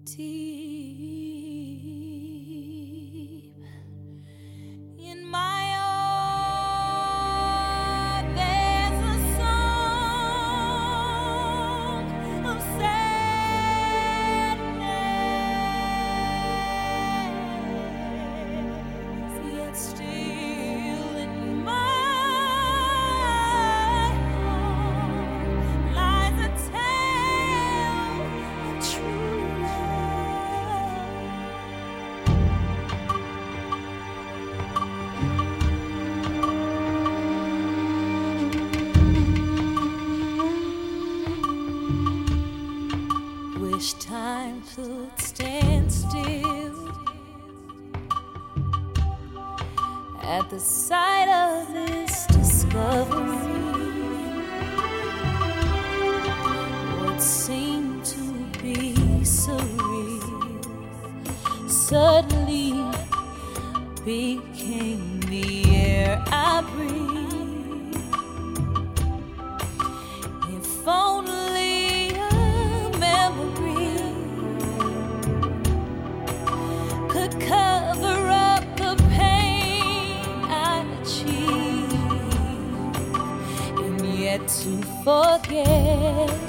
Deep in my heart, there's a song of sadness, yet still in my heart lies a tale of true love. Wish time could stand still at the sight of this discovery. What seemed to be surreal suddenly became the air I breathe. If only a memory could cover up the pain I achieved, and yet to forget